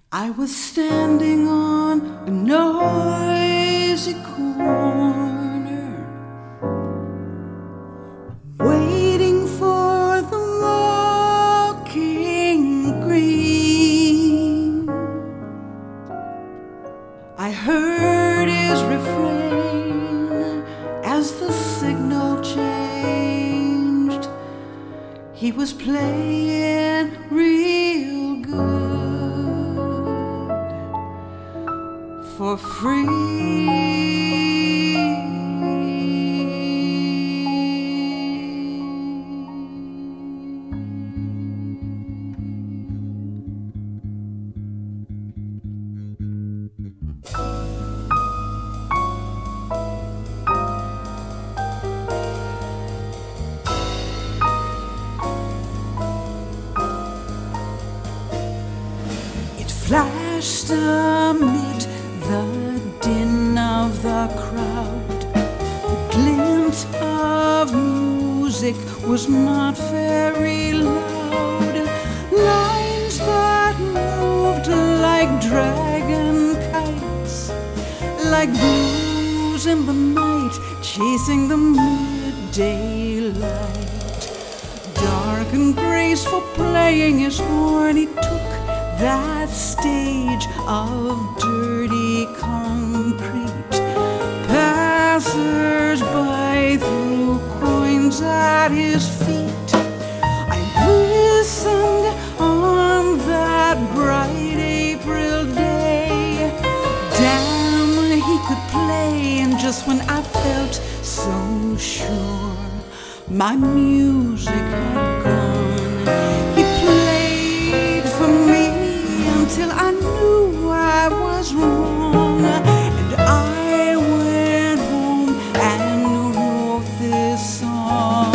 I was standing on a noisy corner, waiting for the walking green. I heard his refrain as the signal changed. He was playing real good for free. Flashed amid the din of the crowd. The glint of music was not very loud. Lines that moved like dragon kites, like blues in the night, chasing the midday light. Dark and graceful, playing his horn, he took that stage of dirty concrete. Passers-by threw coins at his feet. I listened on that bright April day. Damn, he could play, and just when I felt so sure my music had gone, he played for me till I knew I was wrong, and I went home and wrote this song.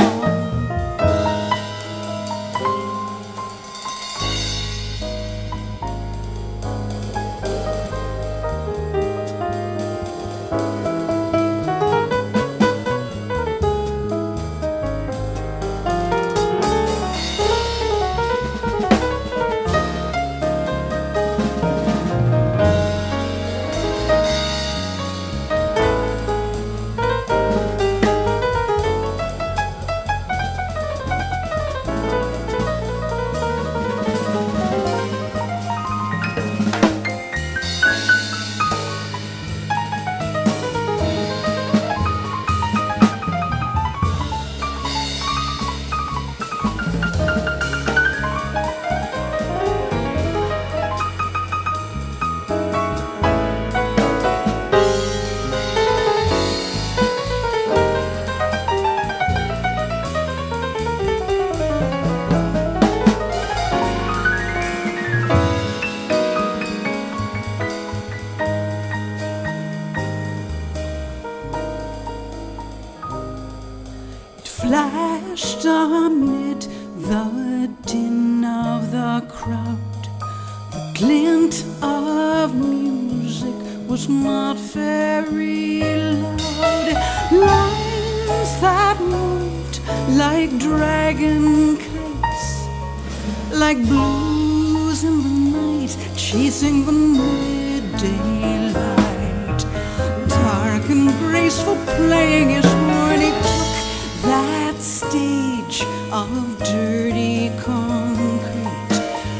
Flashed amid the din of the crowd. The glint of music was not very loud. Lines that moved like dragon kites, like blues in the night, chasing the midday light. Dark and graceful, playing his horn, he took that stage of dirty concrete.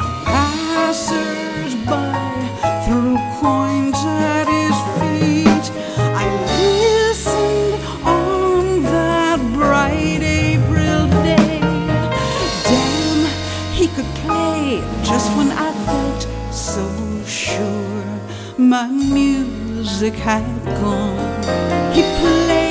Passers-by threw coins at his feet. I listened on that bright April day. Damn, he could play just when I felt so sure my music had gone. He played